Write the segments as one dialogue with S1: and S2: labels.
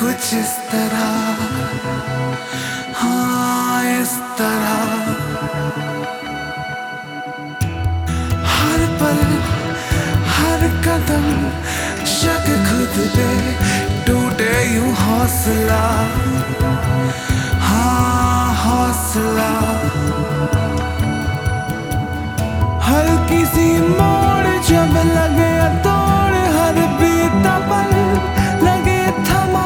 S1: कुछ इस तरह, हाँ इस तरह। हर पल हर कदम शक खुद पे, टूटे यूं हौसला, हाँ हौसला। हल्की सी मोड़ जब लगे तोड़, हर बीता पल लगे थमा,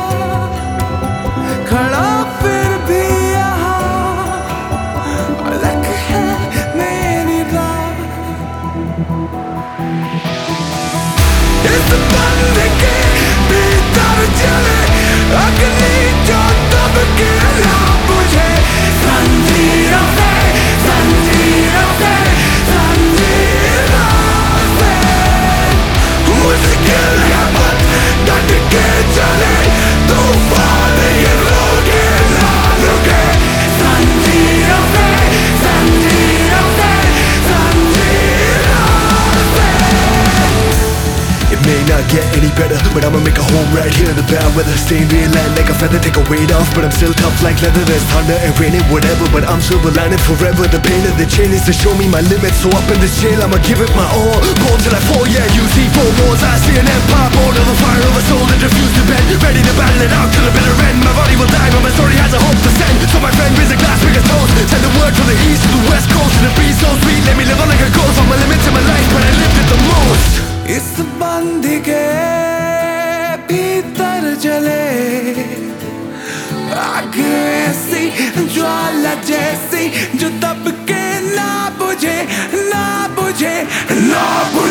S1: खड़ा फिर भी यहाँ अलग है मेरी राह। इस बंद के भीतर चले अग्नि जो तब के ना बुझे, जंजीरों से जंजीरों से जंजीरों से। मुश्किल है मत डट के चले, तूफान ये रोके ना रुके, जंजीरों से जंजीरों से जंजीरों से।
S2: It may not get any better, but I'ma make a home right here in the bad weather. Staying real land like a feather, take a weight off, but I'm still tough like leather. There's thunder and rain and whatever, but I'm silver lining forever. The pain of the chain is to show me my limits, so up in this jail I'ma give it my all. Born till I fall, yeah, you see 4 walls, I see an empire born of a fire of a soul that refused to bend. Ready to battle it out till the bitter end. My body will die, but my story has a hope to send. So my friend, raise a glass, big as toast. Send a word from the east to the west coast, and the breeze so sweet, let me live on like a ghost. On my limits in my life, but I lived it the most.
S1: इस बंध के भीतर जले आग ऐसी ज्वाला जैसी, जो तब के ना बुझे ना बुझे ना बुझे।